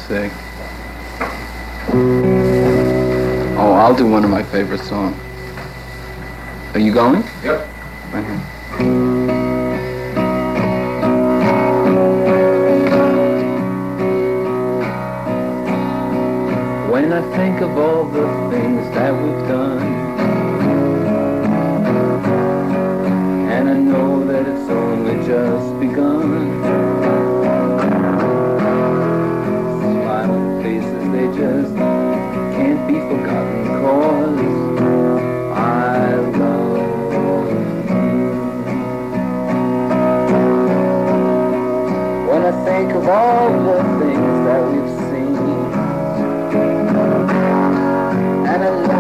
sick. Oh, I'll do one of my favorite songs. Are you going? Yep. Okay. When I think of all the things that we've done, and I know that it's only just begun, smiling faces, they just can't be forgotten, 'cause I love you. When I think of all the things that we've seen, and I